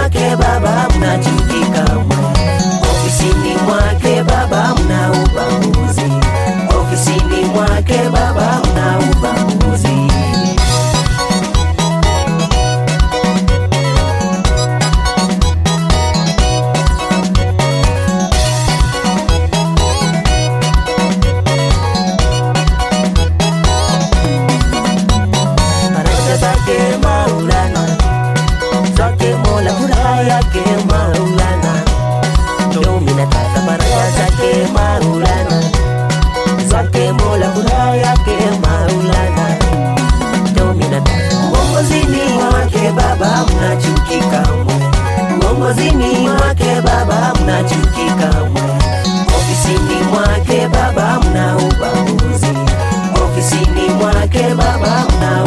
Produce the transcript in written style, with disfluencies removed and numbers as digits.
mwake baba mna chuki kamwe. Ofisini mwake baba mna ubaguzi. Ofisini mwake baba mna ubaguzi. Zake Maulana, zake Mola furaha yake Maulana. Ndio mimi nataka baraka zake Maulana, zake Mola furaha yake Maulana. Ndio mimi nataka uongozini mwake baba mna chuki kamwe. Uongozini mwake baba mna chuki kamwe. Ofisini mwake baba mna ubaguzi. Ofisini mwake baba mna